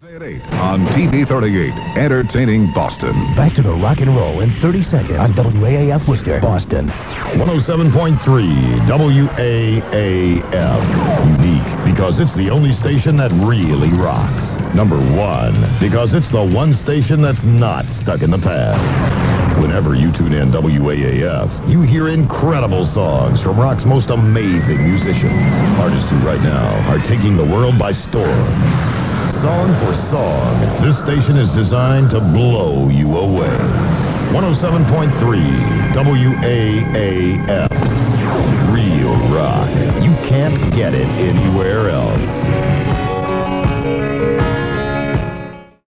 At 8 on TV 38, entertaining Boston. Back to the rock and roll in 30 seconds on WAAF Worcester, Boston. 107.3 WAAF. Unique because it's the only station that really rocks. Number one, because it's the one station that's not stuck in the past. Whenever you tune in WAAF, you hear incredible songs from rock's most amazing musicians. Artists who right now are taking the world by storm. Song for song, this station is designed to blow you away. 107.3 WAAF. Real rock. You can't get it anywhere else.